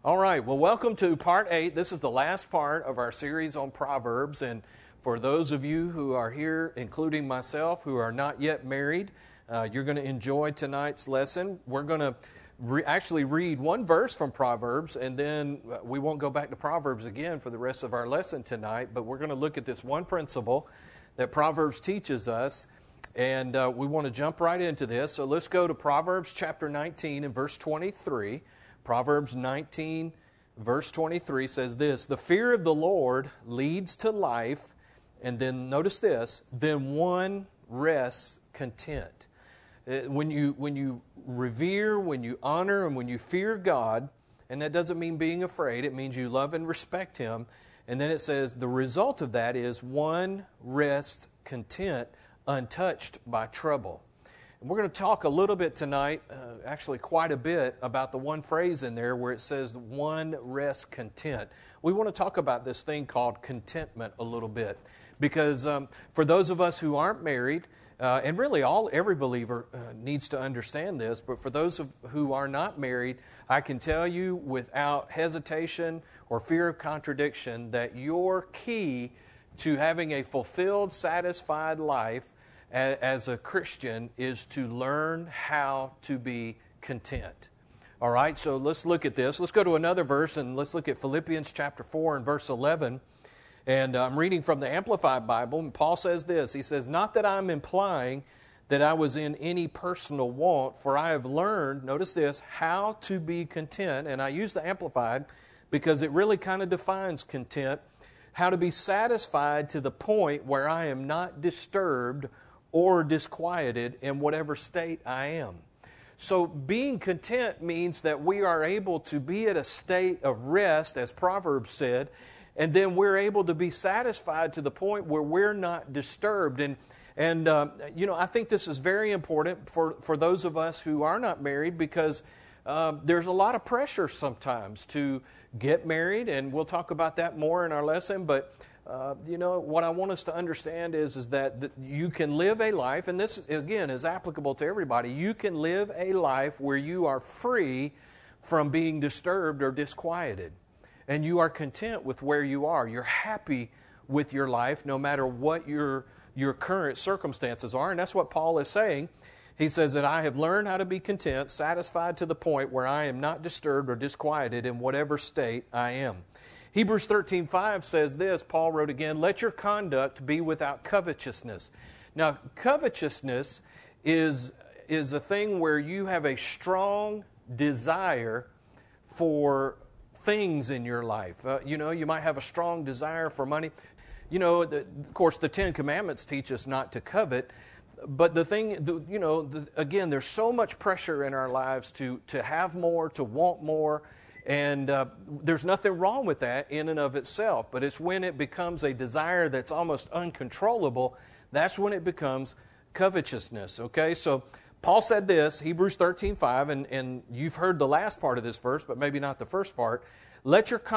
All right, well, welcome to part 8. This is the last part of our series on Proverbs. And for those of you who are here, including myself, who are not yet married, you're going to enjoy tonight's lesson. We're going to actually read one verse from Proverbs, and then we won't go back to Proverbs again for the rest of our lesson tonight, but we're going to look at this one principle that Proverbs teaches us, and we want to jump right into this. So let's go to Proverbs chapter 19 and verse 23. Proverbs 19, verse 23 says this: "The fear of the Lord leads to life," and then notice this, "then one rests content." When you revere, when you honor, and when you fear God, and that doesn't mean being afraid, it means you love and respect Him. And then it says the result of that is one rests content, untouched by trouble. And we're going to talk a little bit tonight, actually quite a bit, about the one phrase in there where it says one rests content. We want to talk about this thing called contentment a little bit, because for those of us who aren't married, and really every believer needs to understand this, but for those who are not married, I can tell you without hesitation or fear of contradiction that your key to having a fulfilled, satisfied life as a Christian is to learn how to be content. All right, so let's look at this. Let's go to another verse, and let's look at Philippians chapter 4 and verse 11. And I'm reading from the Amplified Bible, and Paul says this. He says, "Not that I'm implying that I was in any personal want, for I have learned," notice this, "how to be content." And I use the Amplified because it really kind of defines content. How to be satisfied to the point where I am not disturbed or disquieted in whatever state I am. So being content means that we are able to be at a state of rest, as Proverbs said, and then we're able to be satisfied to the point where we're not disturbed. And I think this is very important for those of us who are not married, because there's a lot of pressure sometimes to get married, and we'll talk about that more in our lesson. But what I want us to understand is that you can live a life, and this, again, is applicable to everybody. You can live a life where you are free from being disturbed or disquieted, and you are content with where you are. You're happy with your life no matter what your current circumstances are, and that's what Paul is saying. He says that I have learned how to be content, satisfied to the point where I am not disturbed or disquieted in whatever state I am. Hebrews 13:5 says this, Paul wrote again, "Let your conduct be without covetousness." Now, covetousness is a thing where you have a strong desire for things in your life. You might have a strong desire for money. Of course, the Ten Commandments teach us not to covet. But the thing, again, there's so much pressure in our lives to have more, to want more. And there's nothing wrong with that in and of itself. But it's when it becomes a desire that's almost uncontrollable, that's when it becomes covetousness. Okay, so Paul said this, Hebrews 13:5, and you've heard the last part of this verse, but maybe not the first part. Let your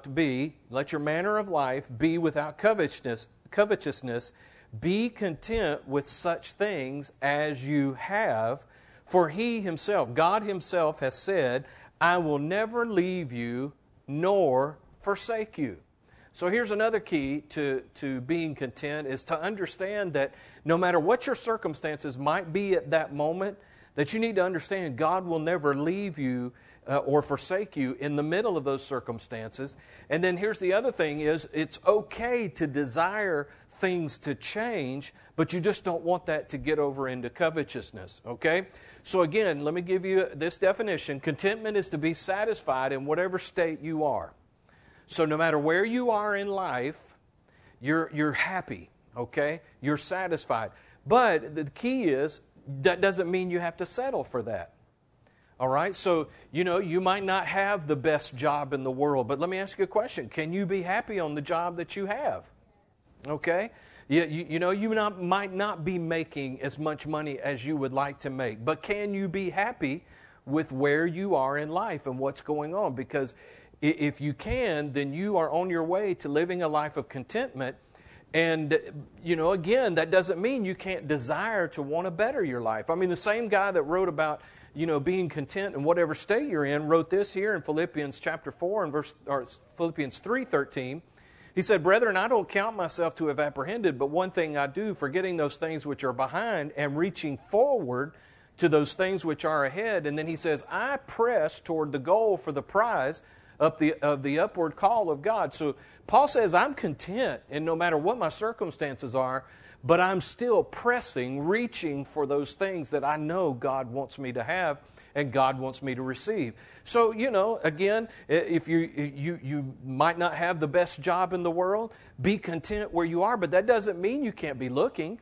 manner of life be without covetousness. Be content with such things as you have, for He Himself, God Himself, has said, I will never leave you nor forsake you. So here's another key to being content, is to understand that no matter what your circumstances might be at that moment, that you need to understand God will never leave you or forsake you in the middle of those circumstances. And then here's the other thing is, it's okay to desire things to change, but you just don't want that to get over into covetousness, okay? So again, let me give you this definition. Contentment is to be satisfied in whatever state you are. So no matter where you are in life, you're happy, okay? You're satisfied. But the key is, that doesn't mean you have to settle for that. All right? So, you might not have the best job in the world, but let me ask you a question. Can you be happy on the job that you have? Okay? You might not be making as much money as you would like to make, but can you be happy with where you are in life and what's going on? Because if you can, then you are on your way to living a life of contentment. And, again, that doesn't mean you can't desire to want to better your life. I mean, the same guy that wrote about being content in whatever state you're in, wrote this here in Philippians chapter 4 and Philippians 3:13. He said, "Brethren, I don't count myself to have apprehended, but one thing I do, forgetting those things which are behind and reaching forward to those things which are ahead." And then he says, "I press toward the goal for the prize of the upward call of God." So Paul says, I'm content, and no matter what my circumstances are, but I'm still pressing, reaching for those things that I know God wants me to have and God wants me to receive. So, again, if you might not have the best job in the world, be content where you are, but that doesn't mean you can't be looking.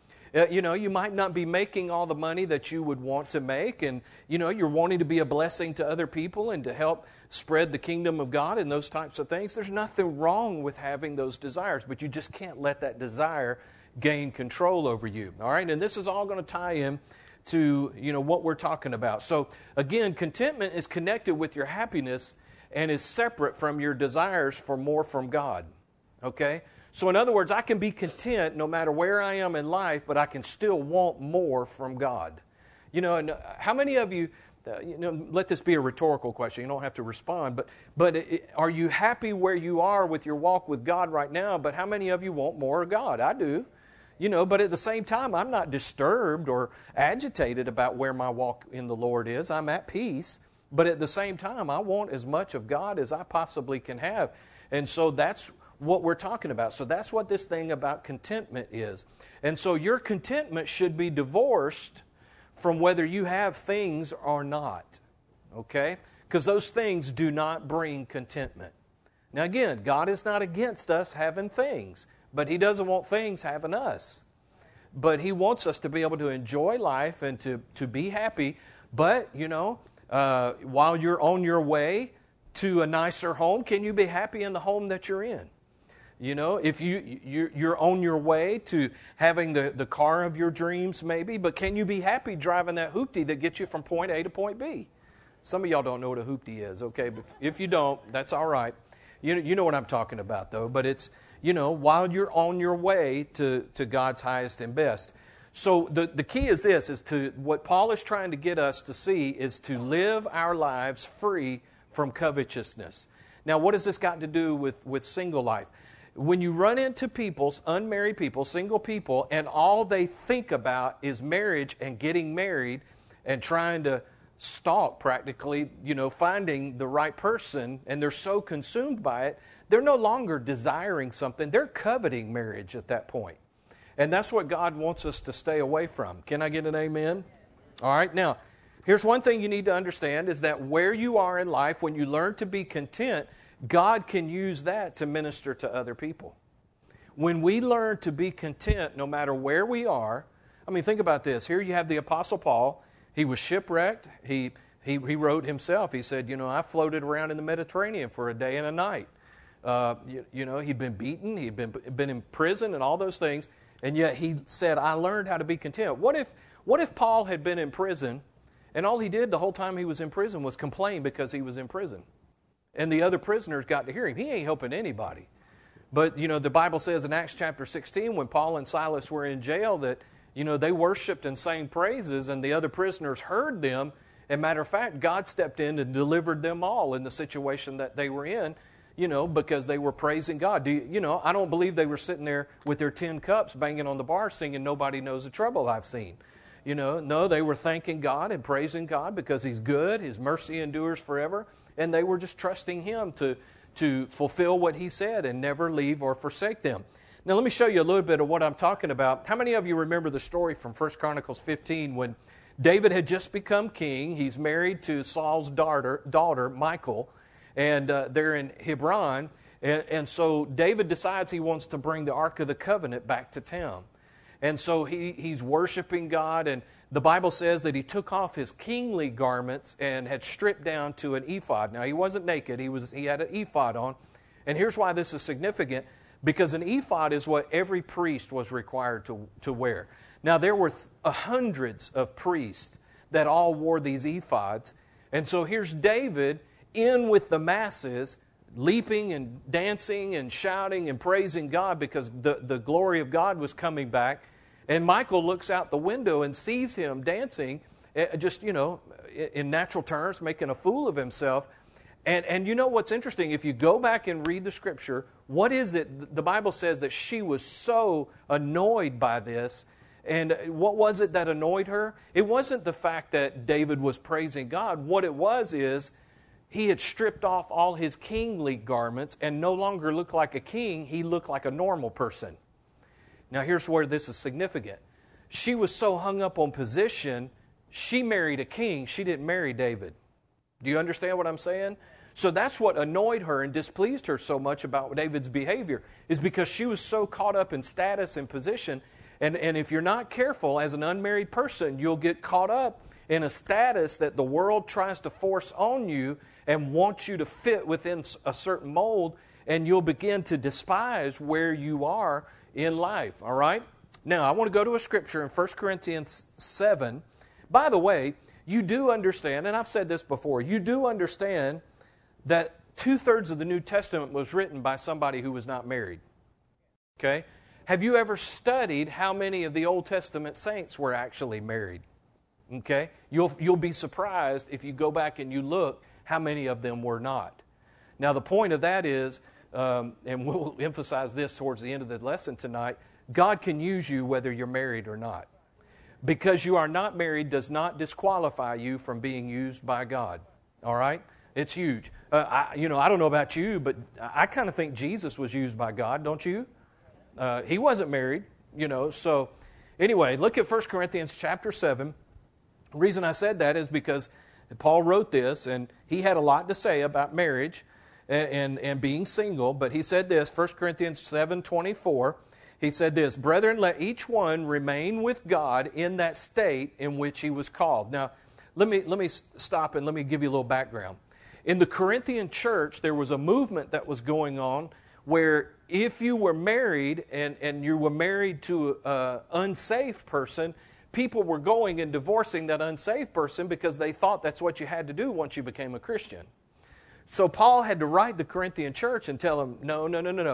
You might not be making all the money that you would want to make, and, you're wanting to be a blessing to other people and to help spread the kingdom of God and those types of things. There's nothing wrong with having those desires, but you just can't let that desire gain control over you. All right, and this is all going to tie in to what we're talking about. So again, contentment is connected with your happiness and is separate from your desires for more from God. Okay? So in other words, I can be content no matter where I am in life, but I can still want more from God. And how many of you, let this be a rhetorical question. You don't have to respond, but are you happy where you are with your walk with God right now? But how many of you want more of God? I do. But at the same time, I'm not disturbed or agitated about where my walk in the Lord is. I'm at peace. But at the same time, I want as much of God as I possibly can have. And so that's what we're talking about. So that's what this thing about contentment is. And so your contentment should be divorced from whether you have things or not. Okay? Because those things do not bring contentment. Now again, God is not against us having things. But He doesn't want things having us. But He wants us to be able to enjoy life and to be happy. But, while you're on your way to a nicer home, can you be happy in the home that you're in? If you're on your way to having the car of your dreams maybe, but can you be happy driving that hoopty that gets you from point A to point B? Some of y'all don't know what a hoopty is, okay? But if you don't, that's all right. You know what I'm talking about, though. But it's, while you're on your way to God's highest and best. So the key is this, what Paul is trying to get us to see is to live our lives free from covetousness. Now, what has this got to do with single life? When you run into people, unmarried people, single people, and all they think about is marriage and getting married and trying to stalk practically, finding the right person, and they're so consumed by it, they're no longer desiring something. They're coveting marriage at that point. And that's what God wants us to stay away from. Can I get an amen? All right. Now, here's one thing you need to understand is that where you are in life, when you learn to be content, God can use that to minister to other people. When we learn to be content no matter where we are, think about this. Here you have the Apostle Paul. He was shipwrecked. He wrote himself. He said, I floated around in the Mediterranean for a day and a night. He'd been beaten, he'd been in prison and all those things, and yet he said, I learned how to be content. What if Paul had been in prison, and all he did the whole time he was in prison was complain because he was in prison? And the other prisoners got to hear him. He ain't helping anybody. But, the Bible says in Acts chapter 16, when Paul and Silas were in jail, that, they worshiped and sang praises, and the other prisoners heard them. And matter of fact, God stepped in and delivered them all in the situation that they were in, because they were praising God. I don't believe they were sitting there with their tin cups banging on the bar singing, "Nobody knows the trouble I've seen." No, they were thanking God and praising God because He's good, His mercy endures forever, and they were just trusting Him to fulfill what He said and never leave or forsake them. Now, let me show you a little bit of what I'm talking about. How many of you remember the story from 1 Chronicles 15 when David had just become king? He's married to Saul's daughter Michal, and they're in Hebron. And so David decides he wants to bring the Ark of the Covenant back to town. And so he's worshiping God, and the Bible says that he took off his kingly garments and had stripped down to an ephod. Now, he wasn't naked. He had an ephod on. And here's why this is significant, because an ephod is what every priest was required to wear. Now, there were hundreds of priests that all wore these ephods. And so here's David in with the masses, leaping and dancing and shouting and praising God because the glory of God was coming back. And Michal looks out the window and sees him dancing, just, in natural terms, making a fool of himself. And you know what's interesting? If you go back and read the Scripture, what is it? The Bible says that she was so annoyed by this. And what was it that annoyed her? It wasn't the fact that David was praising God. What it was is he had stripped off all his kingly garments and no longer looked like a king. He looked like a normal person. Now here's where this is significant. She was so hung up on position, she married a king. She didn't marry David. Do you understand what I'm saying? So that's what annoyed her and displeased her so much about David's behavior, is because she was so caught up in status and position. And if you're not careful as an unmarried person, you'll get caught up in a status that the world tries to force on you and wants you to fit within a certain mold, and you'll begin to despise where you are in life, all right? Now, I want to go to a scripture in 1 Corinthians 7. By the way, you do understand, and I've said this before, you do understand that 2/3 of the New Testament was written by somebody who was not married. Okay? Have you ever studied how many of the Old Testament saints were actually married? Okay? You'll be surprised if you go back and you look how many of them were not. Now, the point of that is, and we'll emphasize this towards the end of the lesson tonight, God can use you whether you're married or not. Because you are not married does not disqualify you from being used by God. All right? It's huge. I don't know about you, but I kind of think Jesus was used by God, don't you? He wasn't married, So anyway, look at 1 Corinthians chapter 7. The reason I said that is because Paul wrote this, and he had a lot to say about marriage and being single. But he said this, 1 Corinthians 7:24. He said this, "Brethren, let each one remain with God in that state in which he was called." Now, let me stop and let me give you a little background. In the Corinthian church, there was a movement that was going on where if you were married and you were married to an unsafe person, people were going and divorcing that unsafe person because they thought that's what you had to do once you became a Christian. So Paul had to write the Corinthian church and tell them, no.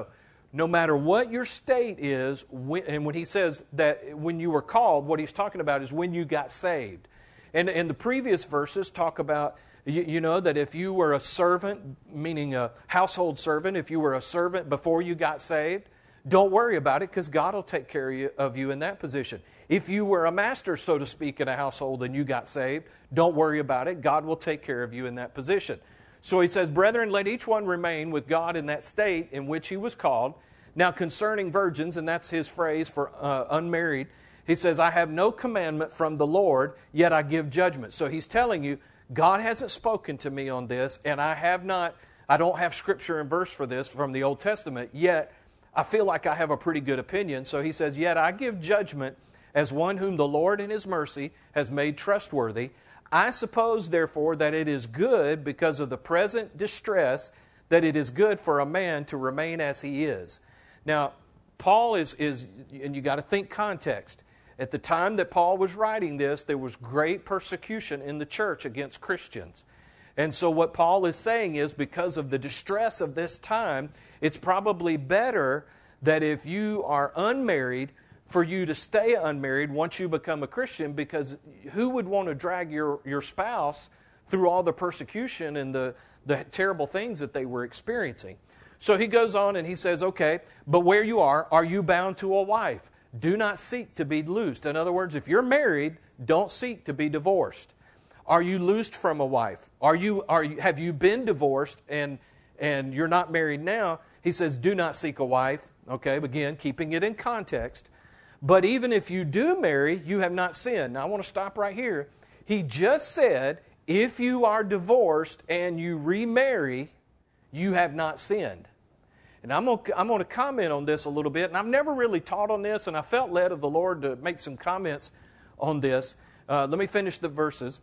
No matter what your state is, and when he says that when you were called, what he's talking about is when you got saved. And the previous verses talk about, that if you were a servant, meaning a household servant, if you were a servant before you got saved, don't worry about it because God will take care of you in that position. If you were a master, so to speak, in a household and you got saved, don't worry about it. God will take care of you in that position. So he says, "Brethren, let each one remain with God in that state in which he was called. Now concerning virgins," and that's his phrase for unmarried, he says, "I have no commandment from the Lord, yet I give judgment." So he's telling you, God hasn't spoken to me on this, and I don't have scripture and verse for this from the Old Testament, yet I feel like I have a pretty good opinion. So he says, "Yet I give judgment as one whom the Lord in His mercy has made trustworthy. I suppose, therefore, that it is good because of the present distress, that it is good for a man to remain as he is." Now, Paul is and you got to think context. At the time that Paul was writing this, there was great persecution in the church against Christians. And so what Paul is saying is, because of the distress of this time, it's probably better that if you are unmarried, for you to stay unmarried once you become a Christian, because who would want to drag your spouse through all the persecution and the terrible things that they were experiencing? So he goes on and he says, okay, but where you are you bound to a wife? Do not seek to be loosed. In other words, if you're married, don't seek to be divorced. Are you loosed from a wife? Have you been divorced and you're not married now? He says, do not seek a wife. Okay, again, keeping it in context. But even if you do marry, you have not sinned. Now, I want to stop right here. He just said, if you are divorced and you remarry, you have not sinned. And I'm going to comment on this a little bit. And I've never really taught on this, and I felt led of the Lord to make some comments on this. Let me finish the verses.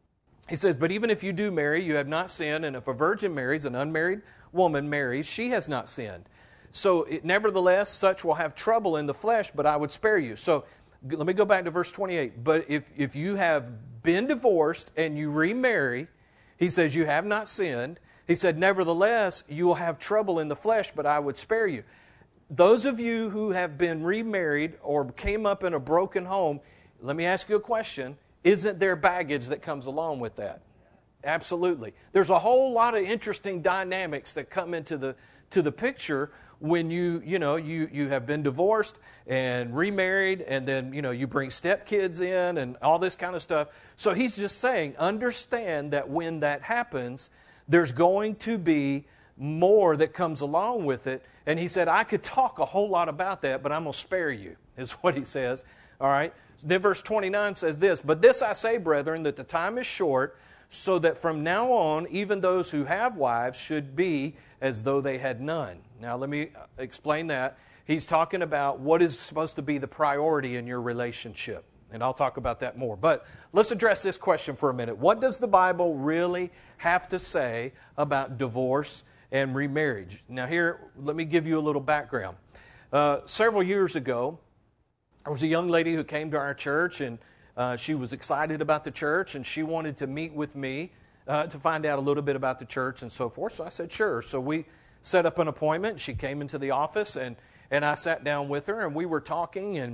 He says, but even if you do marry, you have not sinned. And if a virgin marries, an unmarried woman marries, she has not sinned. So, nevertheless, such will have trouble in the flesh, but I would spare you. So, let me go back to verse 28. But if you have been divorced and you remarry, he says you have not sinned. He said, nevertheless, you will have trouble in the flesh, but I would spare you. Those of you who have been remarried or came up in a broken home, let me ask you a question. isn't there baggage that comes along with that? Absolutely. There's a whole lot of interesting dynamics that come into the picture when you have been divorced and remarried, and then you bring stepkids in and all this kind of stuff. So he's just saying, understand that when that happens, there's going to be more that comes along with it. And he said, I could talk a whole lot about that, but I'm going to spare you, is what he says. All right. Then verse 29 says this, but this I say, brethren, that the time is short, so that from now on, even those who have wives should be as though they had none. Now, let me explain that. He's talking about what is supposed to be the priority in your relationship. And I'll talk about that more. But let's address this question for a minute. What does the Bible really have to say about divorce and remarriage? Now here, let me give you a little background. Several years ago, there was a young lady who came to our church, and she was excited about the church, and she wanted to meet with me to find out a little bit about the church and so forth. So I said, sure. So we set up an appointment. She came into the office, and I sat down with her, and we were talking, and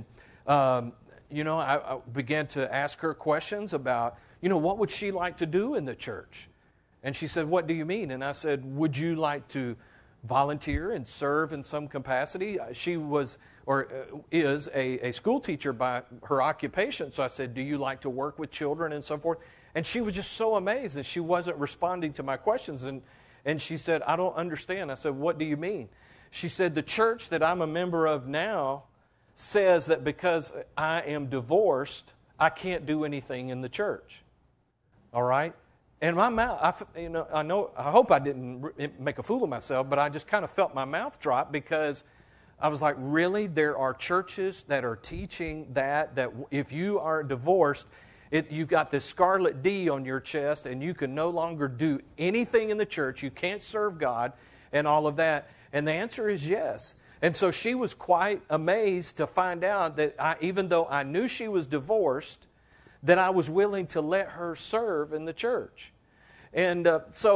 I began to ask her questions about, what would she like to do in the church? And she said, what do you mean? And I said, would you like to volunteer and serve in some capacity? She was or is a school teacher by her occupation. So I said, do you like to work with children and so forth? And she was just so amazed that she wasn't responding to my questions. And she said, I don't understand. I said, what do you mean? She said, the church that I'm a member of now says that because I am divorced, I can't do anything in the church. All right? And my mouth, I hope I didn't make a fool of myself, but I just kind of felt my mouth drop, because I was like, really? There are churches that are teaching that if you are divorced, you've got this scarlet D on your chest, and you can no longer do anything in the church. You can't serve God and all of that. And the answer is yes. And so she was quite amazed to find out that even though I knew she was divorced, that I was willing to let her serve in the church. And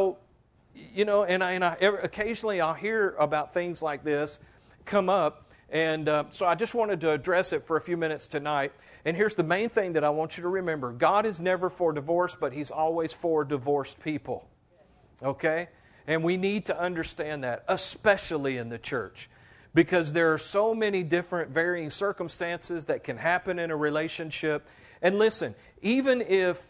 occasionally I'll hear about things like this come up. And so I just wanted to address it for a few minutes tonight. And here's the main thing that I want you to remember. God is never for divorce, but He's always for divorced people. Okay? And we need to understand that, especially in the church. Because there are so many different varying circumstances that can happen in a relationship. And listen, even if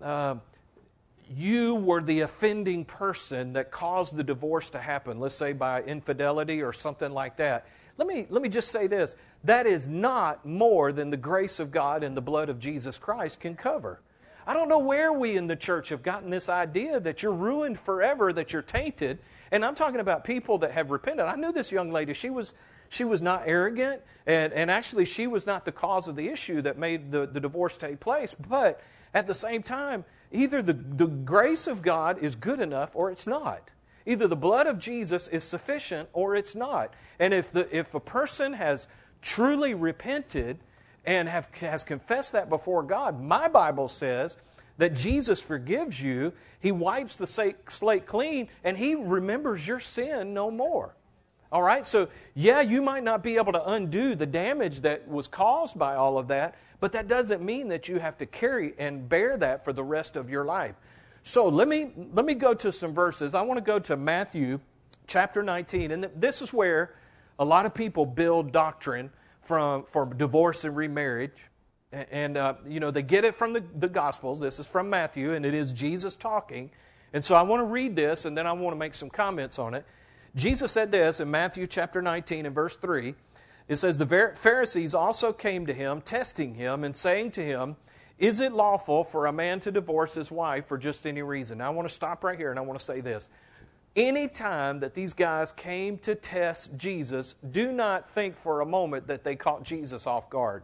you were the offending person that caused the divorce to happen, let's say by infidelity or something like that, let me just say this. That is not more than the grace of God and the blood of Jesus Christ can cover. I don't know where we in the church have gotten this idea that you're ruined forever, that you're tainted. And I'm talking about people that have repented. I knew this young lady. She was not arrogant, and actually she was not the cause of the issue that made the divorce take place. But at the same time, either the grace of God is good enough or it's not. Either the blood of Jesus is sufficient or it's not. And if a person has truly repented and has confessed that before God, my Bible says that Jesus forgives you, He wipes the slate clean, and He remembers your sin no more. All right? So, yeah, you might not be able to undo the damage that was caused by all of that, but that doesn't mean that you have to carry and bear that for the rest of your life. So let me go to some verses. I want to go to Matthew chapter 19, and this is where a lot of people build doctrine for divorce and remarriage. And they get it from the Gospels. This is from Matthew, and it is Jesus talking. And so I want to read this, and then I want to make some comments on it. Jesus said this in Matthew chapter 19 and verse 3. It says, the Pharisees also came to Him, testing Him, and saying to Him, is it lawful for a man to divorce his wife for just any reason? Now I want to stop right here, and I want to say this. Anytime that these guys came to test Jesus, do not think for a moment that they caught Jesus off guard.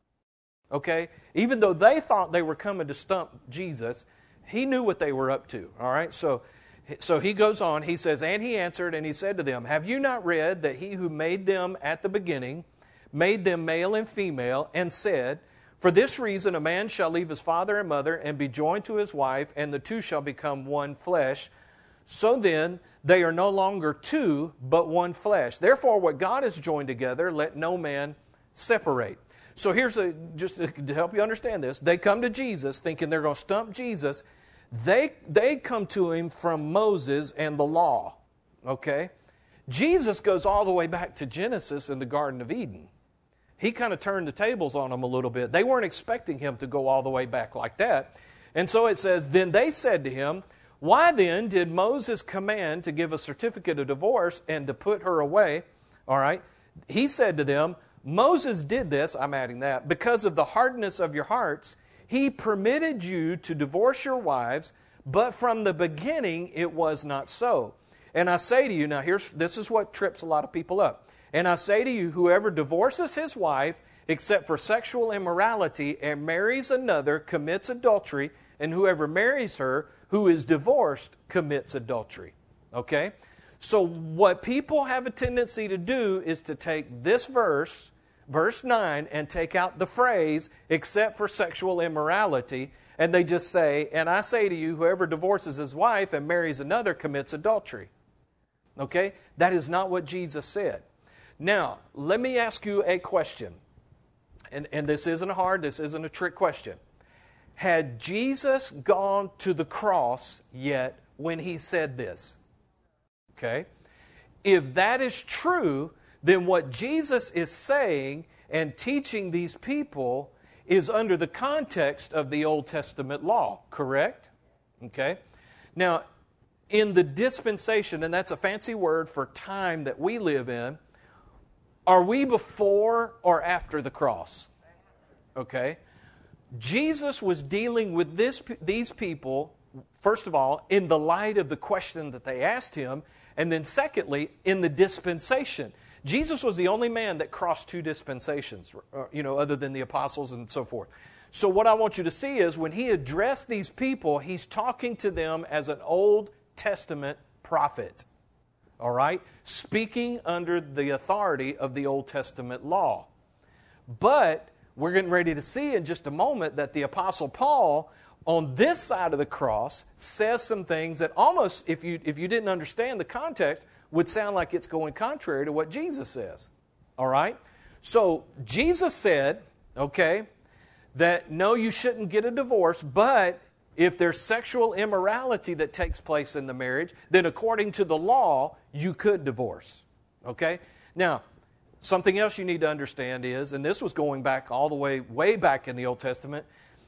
Okay? Even though they thought they were coming to stump Jesus, He knew what they were up to. All right? So He goes on. He says, and He answered and He said to them, have you not read that He who made them at the beginning made them male and female, and said, for this reason a man shall leave his father and mother and be joined to his wife, and the two shall become one flesh. So then they are no longer two, but one flesh. Therefore what God has joined together, let no man separate. So just to help you understand this, they come to Jesus thinking they're going to stump Jesus. They come to him from Moses and the law, okay? Jesus goes all the way back to Genesis in the Garden of Eden. He kind of turned the tables on them a little bit. They weren't expecting him to go all the way back like that. And so it says, then they said to him, why then did Moses command to give a certificate of divorce and to put her away? All right. He said to them, Moses did this, I'm adding that, because of the hardness of your hearts. He permitted you to divorce your wives, but from the beginning it was not so. And I say to you, now this is what trips a lot of people up. And I say to you, whoever divorces his wife, except for sexual immorality, and marries another, commits adultery, and whoever marries her, who is divorced, commits adultery. Okay? So what people have a tendency to do is to take this verse 9, and take out the phrase, except for sexual immorality, and they just say, and I say to you, whoever divorces his wife and marries another commits adultery. Okay? That is not what Jesus said. Now, let me ask you a question. And this isn't a trick question. Had Jesus gone to the cross yet when he said this? Okay? If that is true, then what Jesus is saying and teaching these people is under the context of the Old Testament law, correct? Okay? Now, in the dispensation, and that's a fancy word for time that we live in, are we before or after the cross? Okay? Jesus was dealing with these people, first of all, in the light of the question that they asked him, and then secondly, in the dispensation. Jesus was the only man that crossed two dispensations, other than the apostles and so forth. So what I want you to see is when he addressed these people, he's talking to them as an Old Testament prophet. All right? Speaking under the authority of the Old Testament law. But we're getting ready to see in just a moment that the Apostle Paul, on this side of the cross, says some things that almost, if you didn't understand the context, would sound like it's going contrary to what Jesus says. All right? So Jesus said, okay, that no, you shouldn't get a divorce, but if there's sexual immorality that takes place in the marriage, then according to the law, you could divorce. Okay? Now, something else you need to understand is, and this was going back all the way back in the Old Testament,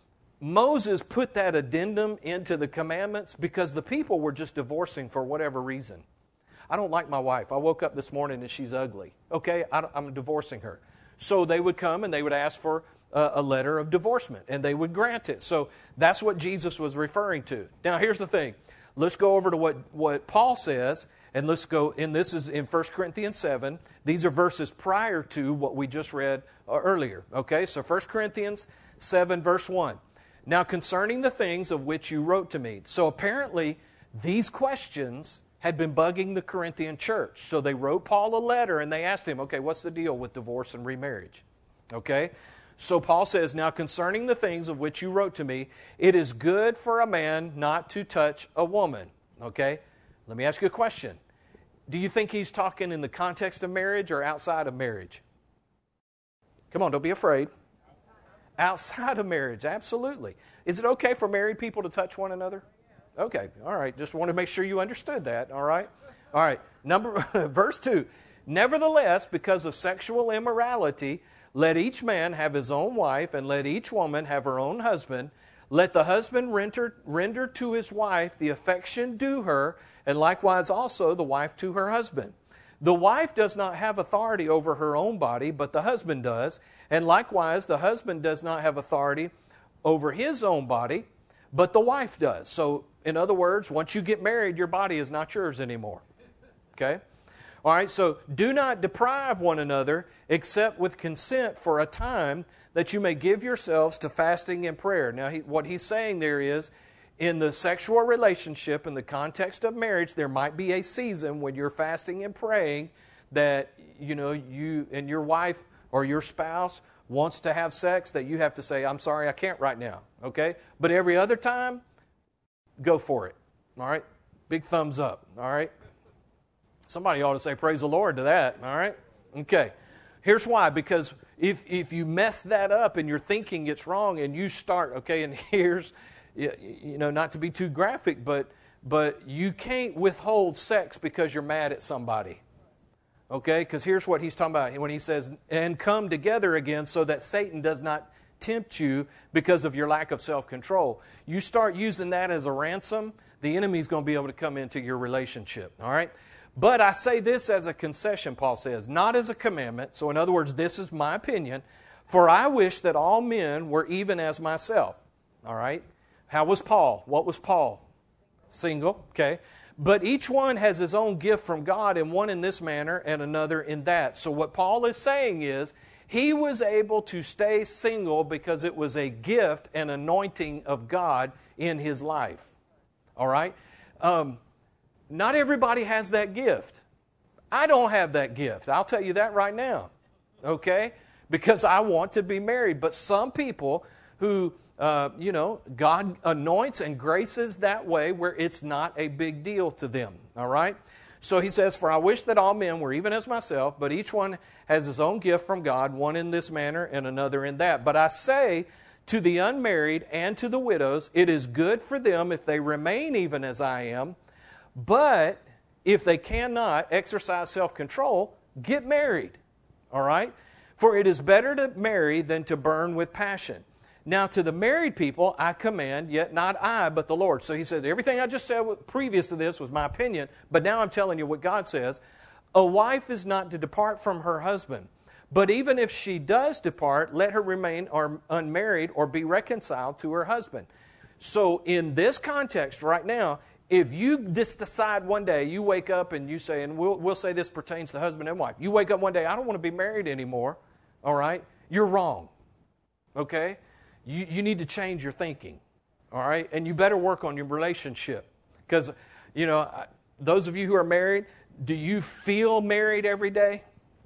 Moses put that addendum into the commandments because the people were just divorcing for whatever reason. I don't like my wife. I woke up this morning and she's ugly. Okay, I'm divorcing her. So they would come and they would ask for a letter of divorcement, and they would grant it. So that's what Jesus was referring to. Now, here's the thing. Let's go over to what Paul says, and let's go, and this is in 1 Corinthians 7. These are verses prior to what we just read earlier. Okay, so 1 Corinthians 7, verse 1. Now, concerning the things of which you wrote to me. So apparently, these questions had been bugging the Corinthian church. So they wrote Paul a letter, and they asked him, okay, what's the deal with divorce and remarriage? Okay? So Paul says, now concerning the things of which you wrote to me, it is good for a man not to touch a woman. Okay? Let me ask you a question. Do you think he's talking in the context of marriage or outside of marriage? Come on, don't be afraid. Outside of marriage, absolutely. Is it okay for married people to touch one another? Okay, all right. Just want to make sure you understood that, all right? All right, verse 2. Nevertheless, because of sexual immorality, let each man have his own wife, and let each woman have her own husband. Let the husband render to his wife the affection due her, and likewise also the wife to her husband. The wife does not have authority over her own body, but the husband does. And likewise, the husband does not have authority over his own body, but the wife does. So, in other words, once you get married, your body is not yours anymore. Okay? All right, so do not deprive one another except with consent for a time that you may give yourselves to fasting and prayer. Now, what he's saying there is, in the sexual relationship, in the context of marriage, there might be a season when you're fasting and praying that, you and your wife or your spouse wants to have sex, that you have to say, I'm sorry, I can't right now. Okay? But every other time, go for it. All right? Big thumbs up. All right? Somebody ought to say praise the Lord to that. All right? Okay. Here's why. Because if you mess that up and your thinking gets wrong and you start, okay, and here's, not to be too graphic, but you can't withhold sex because you're mad at somebody. Okay, because here's what he's talking about when he says, and come together again so that Satan does not tempt you because of your lack of self-control. You start using that as a ransom, the enemy's going to be able to come into your relationship. All right? But I say this as a concession, Paul says, not as a commandment. So in other words, this is my opinion. For I wish that all men were even as myself. All right? How was Paul? What was Paul? Single. Okay. But each one has his own gift from God, and one in this manner and another in that. So what Paul is saying is, he was able to stay single because it was a gift and anointing of God in his life. All right? Not everybody has that gift. I don't have that gift. I'll tell you that right now. Okay? Because I want to be married. But some people who, God anoints and graces that way where it's not a big deal to them. All right? So he says, for I wish that all men were even as myself, but each one has his own gift from God, one in this manner and another in that. But I say to the unmarried and to the widows, it is good for them if they remain even as I am. But if they cannot exercise self-control, get married. All right? For it is better to marry than to burn with passion. Now to the married people I command, yet not I, but the Lord. So he said, everything I just said previous to this was my opinion, but now I'm telling you what God says. A wife is not to depart from her husband. But even if she does depart, let her remain unmarried or be reconciled to her husband. So in this context right now, if you just decide one day, you wake up and you say, and we'll say this pertains to husband and wife. You wake up one day, I don't want to be married anymore. All right? You're wrong. Okay? You need to change your thinking. All right? And you better work on your relationship. Because, those of you who are married, do you feel married every day?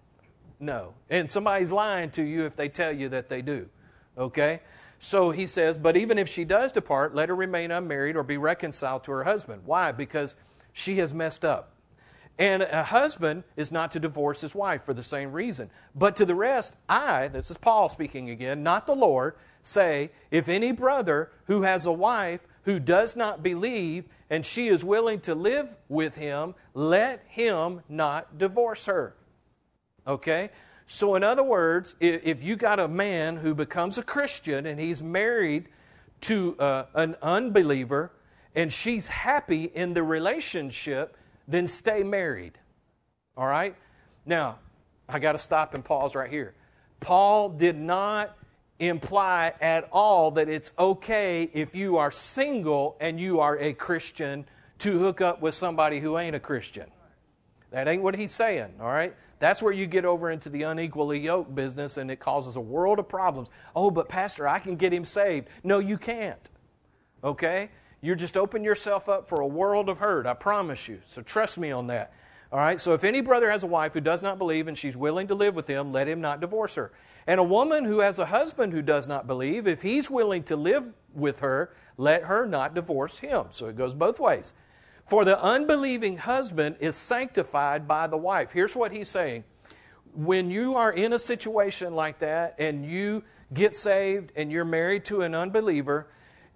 No. And somebody's lying to you if they tell you that they do. Okay? So he says, but even if she does depart, let her remain unmarried or be reconciled to her husband. Why? Because she has messed up. And a husband is not to divorce his wife for the same reason. But to the rest, this is Paul speaking again, not the Lord, say, if any brother who has a wife who does not believe and she is willing to live with him, let him not divorce her. Okay? So in other words, if you got a man who becomes a Christian and he's married to an unbeliever and she's happy in the relationship, then stay married. All right? Now, I got to stop and pause right here. Paul did not imply at all that it's okay if you are single and you are a Christian to hook up with somebody who ain't a Christian. That ain't what he's saying, all right? That's where you get over into the unequally yoked business and it causes a world of problems. Oh, but Pastor, I can get him saved. No, you can't, okay? You're just opening yourself up for a world of hurt, I promise you. So trust me on that. All right, so if any brother has a wife who does not believe and she's willing to live with him, let him not divorce her. And a woman who has a husband who does not believe, if he's willing to live with her, let her not divorce him. So it goes both ways. For the unbelieving husband is sanctified by the wife. Here's what he's saying. When you are in a situation like that and you get saved and you're married to an unbeliever,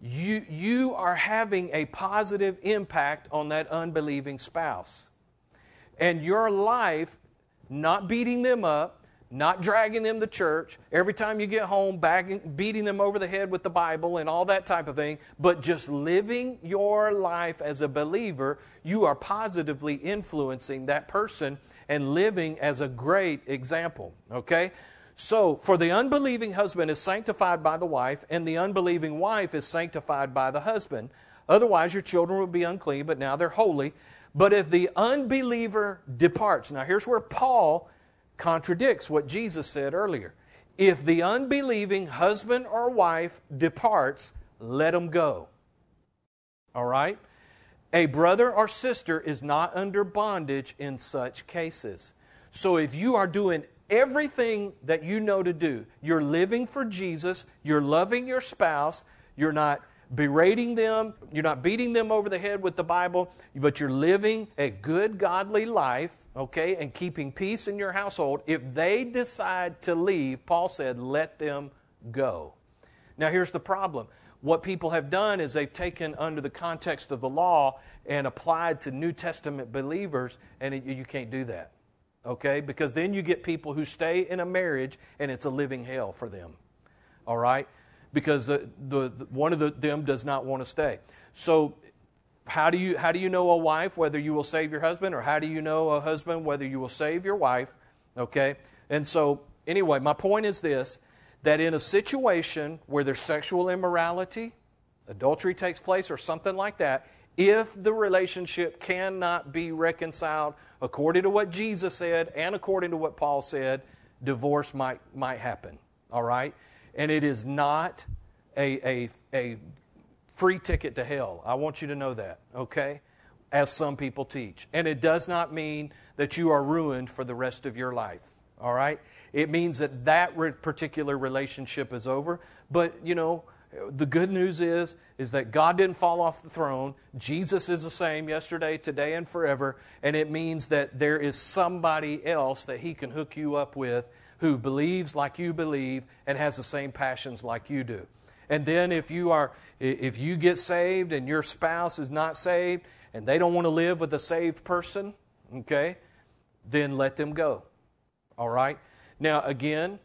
you are having a positive impact on that unbelieving spouse. And your life, not beating them up, not dragging them to church, every time you get home, beating them over the head with the Bible and all that type of thing, but just living your life as a believer, you are positively influencing that person and living as a great example. Okay? So, for the unbelieving husband is sanctified by the wife, and the unbelieving wife is sanctified by the husband. Otherwise, your children would be unclean, but now they're holy. But if the unbeliever departs, now here's where Paul contradicts what Jesus said earlier. If the unbelieving husband or wife departs, let them go. All right? A brother or sister is not under bondage in such cases. So if you are doing everything that you know to do, you're living for Jesus, you're loving your spouse, you're not berating them. You're not beating them over the head with the Bible, but you're living a good, godly life, okay, and keeping peace in your household. If they decide to leave, Paul said, let them go. Now, here's the problem. What people have done is they've taken under the context of the law and applied to New Testament believers, and you can't do that, okay? Because then you get people who stay in a marriage, and it's a living hell for them, all right? Because one of them does not want to stay. So how do you know a wife whether you will save your husband, or how do you know a husband whether you will save your wife? Okay? And so anyway, my point is this, that in a situation where there's sexual immorality, adultery takes place or something like that, if the relationship cannot be reconciled according to what Jesus said and according to what Paul said, divorce might happen. All right? And it is not a free ticket to hell. I want you to know that, okay? As some people teach. And it does not mean that you are ruined for the rest of your life, all right? It means that particular relationship is over. But, you know, the good news is that God didn't fall off the throne. Jesus is the same yesterday, today, and forever. And it means that there is somebody else that He can hook you up with who believes like you believe and has the same passions like you do. And then if you get saved and your spouse is not saved and they don't want to live with a saved person, okay, then let them go. All right? Now, again,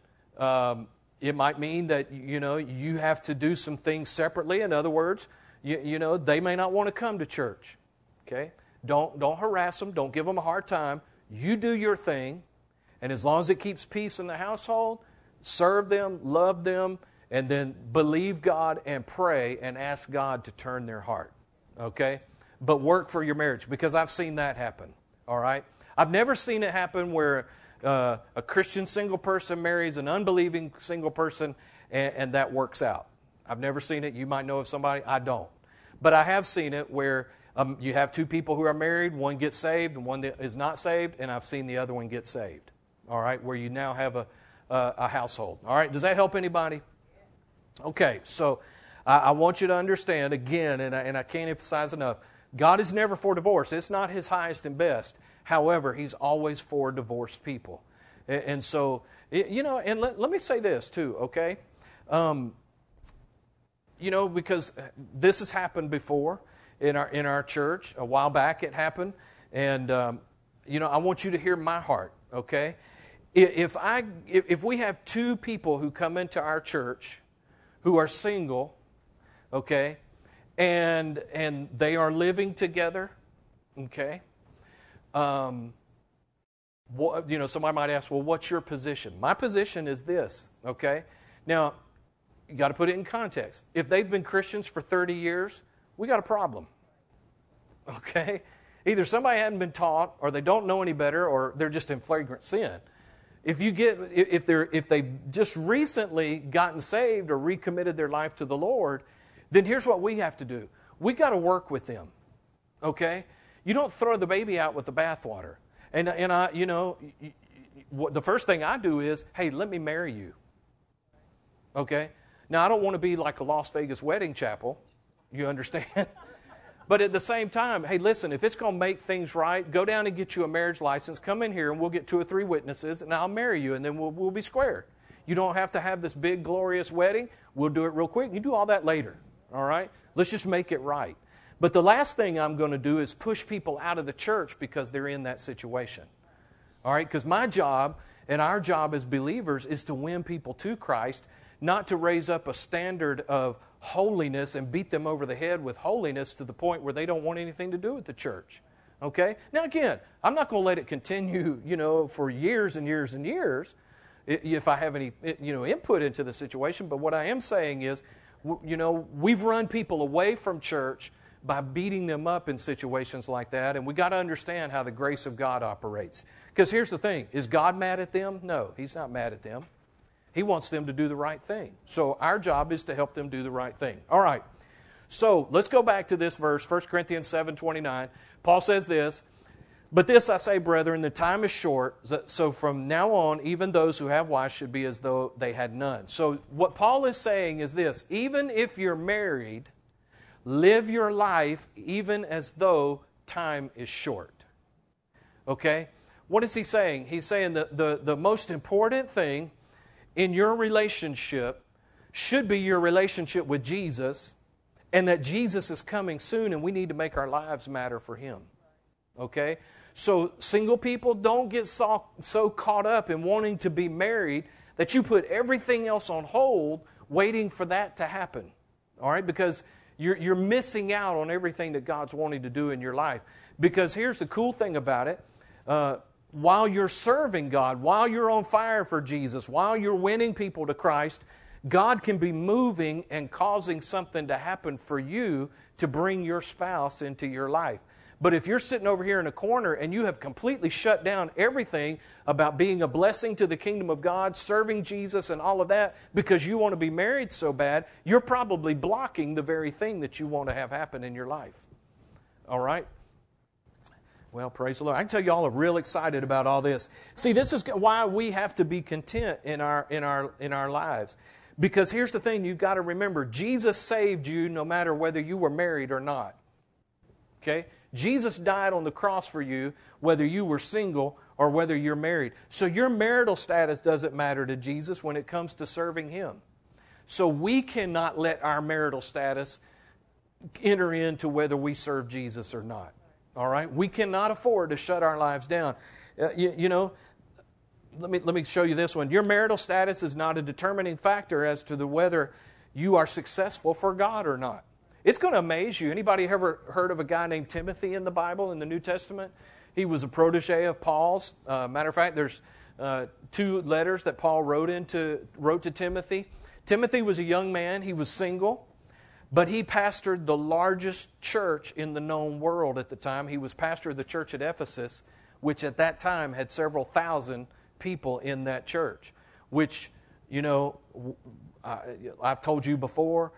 it might mean that, you know, you have to do some things separately. In other words, you know, they may not want to come to church. Okay? Don't harass them. Don't give them a hard time. You do your thing. And as long as it keeps peace in the household, serve them, love them, and then believe God and pray and ask God to turn their heart. Okay? But work for your marriage, because I've seen that happen. All right? I've never seen it happen where a Christian single person marries an unbelieving single person and that works out. I've never seen it. You might know of somebody. I don't. But I have seen it where you have two people who are married, one gets saved and one that is not saved, and I've seen the other one get saved. All right, where you now have a household. All right, does that help anybody? Okay, so I want you to understand again, and I can't emphasize enough, God is never for divorce. It's not His highest and best. However, He's always for divorced people. And so, you know, and let me say this too, okay? You know, because this has happened before in our church. A while back it happened. And, you know, I want you to hear my heart, okay? If we have two people who come into our church who are single, okay, and they are living together, okay, you know, somebody might ask, well, what's your position? My position is this, okay? Now, you got to put it in context. If they've been Christians for 30 years, we got a problem, okay? Either somebody hadn't been taught, or they don't know any better, or they're just in flagrant sin. If they've just recently gotten saved or recommitted their life to the Lord, then here's what we have to do. We got to work with them, okay? You don't throw the baby out with the bathwater. And I, you know, the first thing I do is, hey, let me marry you, okay? Now, I don't want to be like a Las Vegas wedding chapel, you understand? But at the same time, hey, listen, if it's going to make things right, go down and get you a marriage license, come in here and we'll get 2 or 3 witnesses and I'll marry you and then we'll be square. You don't have to have this big, glorious wedding. We'll do it real quick. You do all that later, all right? Let's just make it right. But the last thing I'm going to do is push people out of the church because they're in that situation, all right? Because my job and our job as believers is to win people to Christ, not to raise up a standard of holiness and beat them over the head with holiness to the point where they don't want anything to do with the church. Okay? Now again, I'm not going to let it continue, you know, for years and years and years if I have any, you know, input into the situation. But what I am saying is, you know, we've run people away from church by beating them up in situations like that, and we got to understand how the grace of God operates. Because here's the thing, is God mad at them? No, He's not mad at them. He wants them to do the right thing. So our job is to help them do the right thing. All right. So let's go back to this verse, 1 Corinthians 7:29. Paul says this, "But this I say, brethren, the time is short, so from now on, even those who have wives should be as though they had none." So what Paul is saying is this, even if you're married, live your life even as though time is short. Okay? What is he saying? He's saying that the most important thing in your relationship should be your relationship with Jesus, and that Jesus is coming soon, and we need to make our lives matter for Him. Okay? So single people, don't get so caught up in wanting to be married that you put everything else on hold waiting for that to happen. All right? Because you're missing out on everything that God's wanting to do in your life. Because here's the cool thing about it. While you're serving God, while you're on fire for Jesus, while you're winning people to Christ, God can be moving and causing something to happen for you to bring your spouse into your life. But if you're sitting over here in a corner and you have completely shut down everything about being a blessing to the kingdom of God, serving Jesus and all of that because you want to be married so bad, you're probably blocking the very thing that you want to have happen in your life. All right? Well, praise the Lord. I can tell you all are real excited about all this. See, this is why we have to be content in our lives. Because here's the thing you've got to remember. Jesus saved you no matter whether you were married or not. Okay? Jesus died on the cross for you whether you were single or whether you're married. So your marital status doesn't matter to Jesus when it comes to serving Him. So we cannot let our marital status enter into whether we serve Jesus or not. All right? We cannot afford to shut our lives down. Let me show you this one. Your marital status is not a determining factor as to whether you are successful for God or not. It's going to amaze you. Anybody ever heard of a guy named Timothy in the Bible, in the New Testament? He was a protege of Paul's. Matter of fact, there's 2 letters that Paul wrote to Timothy. Timothy was a young man. He was single. But he pastored the largest church in the known world at the time. He was pastor of the church at Ephesus, which at that time had several thousand people in that church. Which, I've told you before,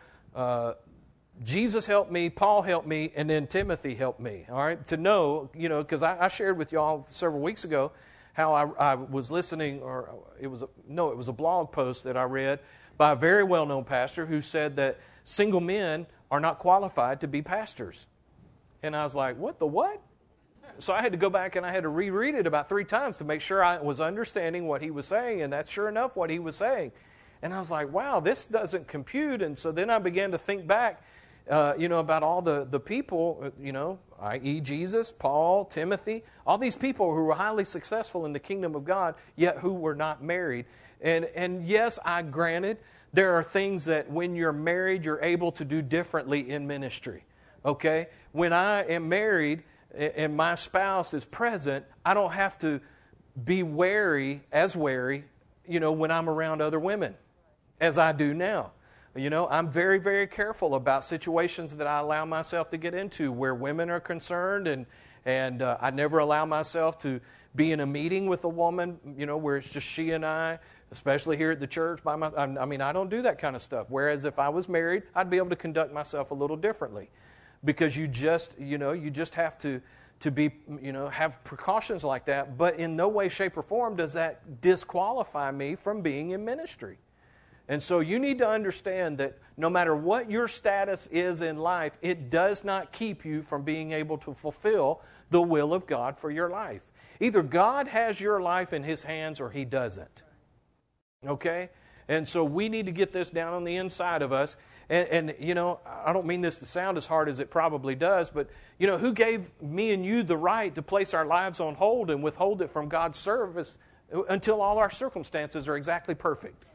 Jesus helped me, Paul helped me, and then Timothy helped me. All right, to know, because I shared with y'all several weeks ago how I was listening, or it was a blog post that I read by a very well-known pastor who said that single men are not qualified to be pastors. And I was like, what the what? So I had to go back and I had to reread it about 3 times to make sure I was understanding what he was saying, and that's sure enough what he was saying. And I was like, wow, this doesn't compute. And so then I began to think back, about all the people, i.e. Jesus, Paul, Timothy, all these people who were highly successful in the kingdom of God, yet who were not married. And yes, I granted, there are things that when you're married, you're able to do differently in ministry. Okay? When I am married and my spouse is present, I don't have to be wary, when I'm around other women, as I do now. I'm very, very careful about situations that I allow myself to get into where women are concerned, and I never allow myself to be in a meeting with a woman, where it's just she and I, especially here at the church. I don't do that kind of stuff. Whereas if I was married, I'd be able to conduct myself a little differently, because you just have to be, have precautions like that. But in no way, shape, or form does that disqualify me from being in ministry. And so you need to understand that no matter what your status is in life, it does not keep you from being able to fulfill the will of God for your life. Either God has your life in His hands or He doesn't. Okay? And so we need to get this down on the inside of us. And I don't mean this to sound as hard as it probably does, but, who gave me and you the right to place our lives on hold and withhold it from God's service until all our circumstances are exactly perfect?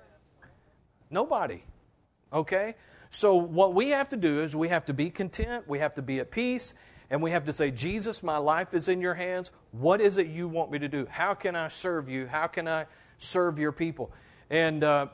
Nobody. Okay? So what we have to do is we have to be content, we have to be at peace, and we have to say, Jesus, my life is in your hands. What is it you want me to do? How can I serve you? How can I serve your people? And, the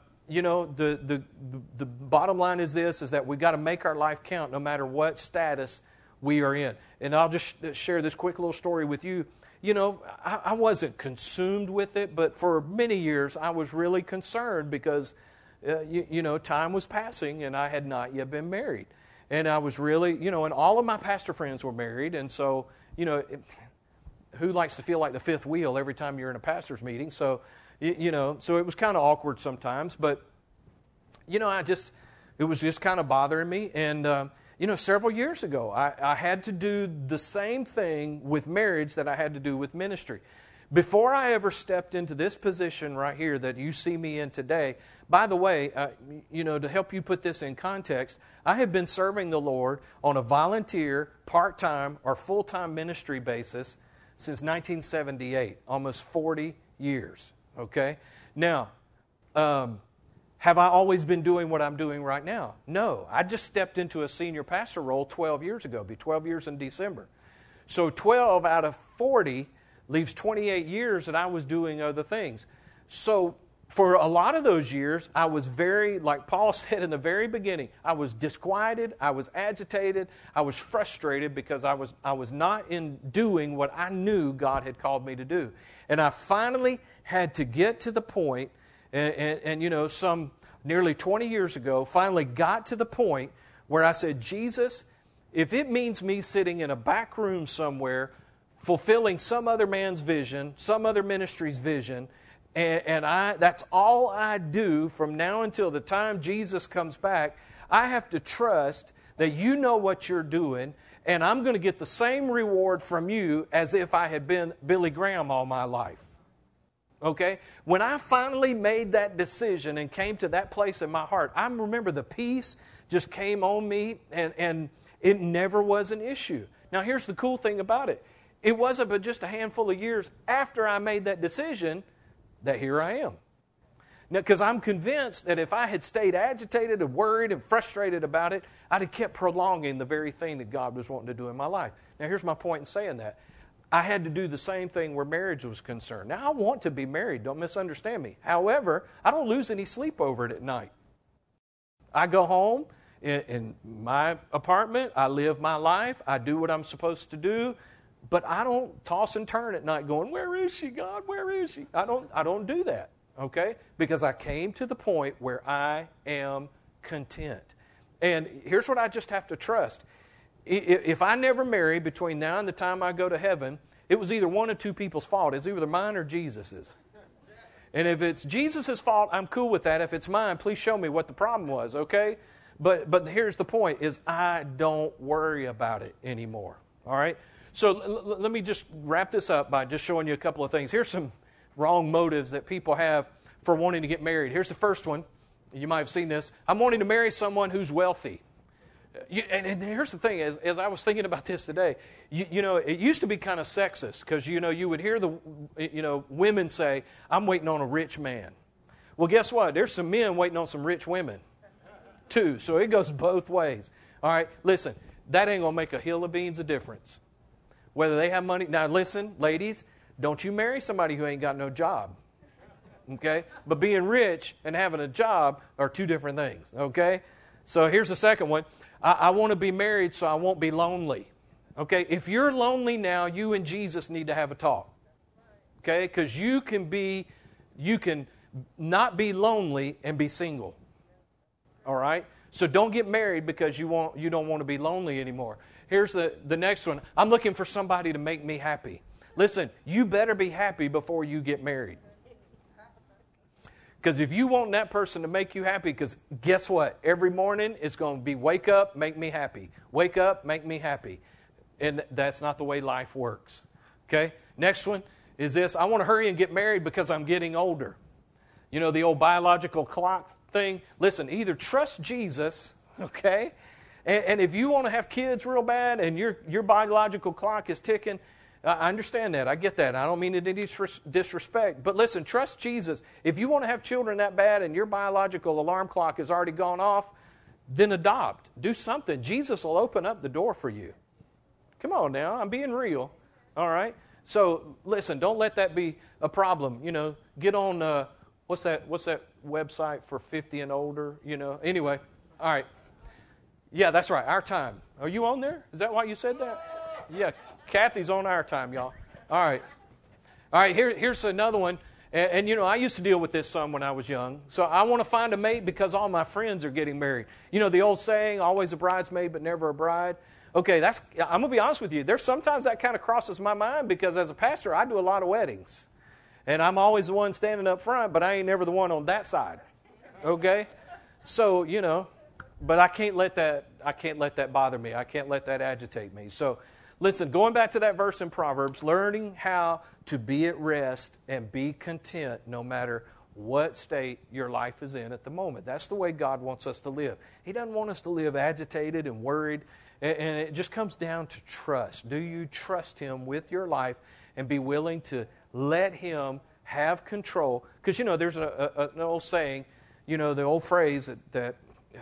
bottom line is this, is that we've got to make our life count no matter what status we are in. And I'll just share this quick little story with you. I wasn't consumed with it, but for many years I was really concerned because, time was passing and I had not yet been married. And I was really, and all of my pastor friends were married. And so, who likes to feel like the fifth wheel every time you're in a pastor's meeting? So, so it was kind of awkward sometimes. But, it was just kind of bothering me. And Several years ago, I had to do the same thing with marriage that I had to do with ministry. Before I ever stepped into this position right here that you see me in today, by the way, to help you put this in context, I have been serving the Lord on a volunteer, part-time, or full-time ministry basis since 1978, almost 40 years, okay? Now, have I always been doing what I'm doing right now? No. I just stepped into a senior pastor role 12 years ago. It'll be 12 years in December. So 12 out of 40 leaves 28 years that I was doing other things. So for a lot of those years, I was very, like Paul said in the very beginning, I was disquieted, I was agitated, I was frustrated because I was not in doing what I knew God had called me to do. And I finally had to get to the point, and some nearly 20 years ago, finally got to the point where I said, Jesus, if it means me sitting in a back room somewhere, fulfilling some other man's vision, some other ministry's vision, and that's all I do from now until the time Jesus comes back, I have to trust that you know what you're doing, and I'm going to get the same reward from you as if I had been Billy Graham all my life. Okay? When I finally made that decision and came to that place in my heart, I remember the peace just came on me, and it never was an issue. Now, here's the cool thing about it. It wasn't but just a handful of years after I made that decision that here I am. Now, because I'm convinced that if I had stayed agitated and worried and frustrated about it, I'd have kept prolonging the very thing that God was wanting to do in my life. Now, here's my point in saying that. I had to do the same thing where marriage was concerned. Now, I want to be married. Don't misunderstand me. However, I don't lose any sleep over it at night. I go home in my apartment. I live my life. I do what I'm supposed to do. But I don't toss and turn at night going, where is she, God? Where is she? I don't do that, okay? Because I came to the point where I am content. And here's what I just have to trust. If I never marry between now and the time I go to heaven, it was either one or two people's fault. It's either mine or Jesus's. And if it's Jesus's fault, I'm cool with that. If it's mine, please show me what the problem was, okay? But here's the point, is I don't worry about it anymore, all right? So let me just wrap this up by just showing you a couple of things. Here's some wrong motives that people have for wanting to get married. Here's the first one. You might have seen this. I'm wanting to marry someone who's wealthy. And here's the thing, as I was thinking about this today, it used to be kind of sexist because, you would hear the women say, I'm waiting on a rich man. Well, guess what? There's some men waiting on some rich women, too. So it goes both ways. All right, listen, that ain't going to make a hill of beans of difference. Whether they have money. Now, listen, ladies, don't you marry somebody who ain't got no job. Okay? But being rich and having a job are two different things. Okay? So here's the second one. I want to be married so I won't be lonely. Okay? If you're lonely now, you and Jesus need to have a talk. Okay? Because you can not be lonely and be single. All right? So don't get married because you don't want to be lonely anymore. Here's the next one. I'm looking for somebody to make me happy. Listen, you better be happy before you get married. Because if you want that person to make you happy, because guess what? Every morning it's going to be wake up, make me happy. Wake up, make me happy. And that's not the way life works. Okay? Next one is this. I want to hurry and get married because I'm getting older. You know, the old biological clock thing. Listen, either trust Jesus, okay? And if you want to have kids real bad and your biological clock is ticking, I understand that. I get that. I don't mean it in disrespect. But listen, trust Jesus. If you want to have children that bad and your biological alarm clock has already gone off, then adopt. Do something. Jesus will open up the door for you. Come on now. I'm being real. All right? So listen, don't let that be a problem. Get on, what's that website for 50 and older? Anyway, all right. Yeah, that's right. Our Time. Are you on there? Is that why you said that? Yeah, Kathy's on Our Time, y'all. All right. Here's another one. And I used to deal with this some when I was young. So I want to find a mate because all my friends are getting married. The old saying, always a bridesmaid but never a bride. Okay, I'm going to be honest with you. There's sometimes that kind of crosses my mind because as a pastor, I do a lot of weddings. And I'm always the one standing up front, but I ain't never the one on that side. Okay? So, but I can't let that I can't let that bother me. I can't let that agitate me. So listen, going back to that verse in Proverbs, learning how to be at rest and be content no matter what state your life is in at the moment. That's the way God wants us to live. He doesn't want us to live agitated and worried. And it just comes down to trust. Do you trust Him with your life and be willing to let Him have control? Because, there's an old saying, the old phrase that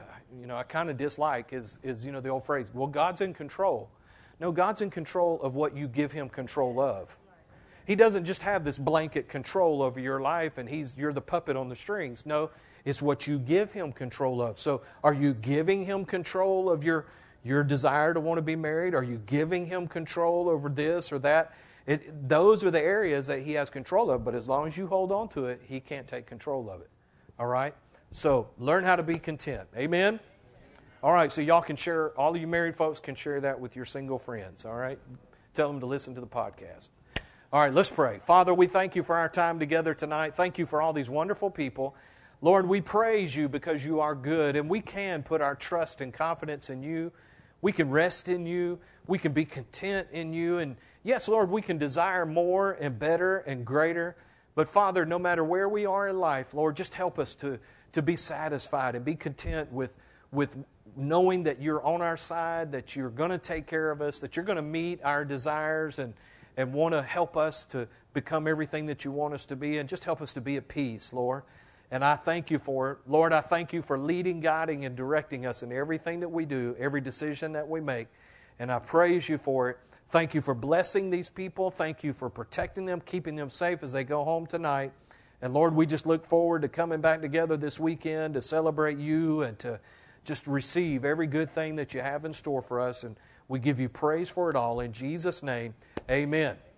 I kind of dislike is the old phrase, well, God's in control. No, God's in control of what you give Him control of. He doesn't just have this blanket control over your life and you're the puppet on the strings. No, it's what you give Him control of. So are you giving Him control of your desire to want to be married? Are you giving Him control over this or that? Those are the areas that He has control of, but as long as you hold on to it, He can't take control of it. All right? So learn how to be content. Amen? All right, so y'all can share, all of you married folks can share that with your single friends. All right? Tell them to listen to the podcast. All right, let's pray. Father, we thank You for our time together tonight. Thank You for all these wonderful people. Lord, we praise You because You are good, and we can put our trust and confidence in You. We can rest in You. We can be content in You. And yes, Lord, we can desire more and better and greater. But Father, no matter where we are in life, Lord, just help us to be satisfied and be content with knowing that You're on our side, that You're going to take care of us, that You're going to meet our desires and want to help us to become everything that You want us to be, and just help us to be at peace, Lord. And I thank You for it. Lord, I thank You for leading, guiding, and directing us in everything that we do, every decision that we make. And I praise You for it. Thank You for blessing these people. Thank You for protecting them, keeping them safe as they go home tonight. And Lord, we just look forward to coming back together this weekend to celebrate You and to just receive every good thing that You have in store for us. And we give You praise for it all. In Jesus' name, amen.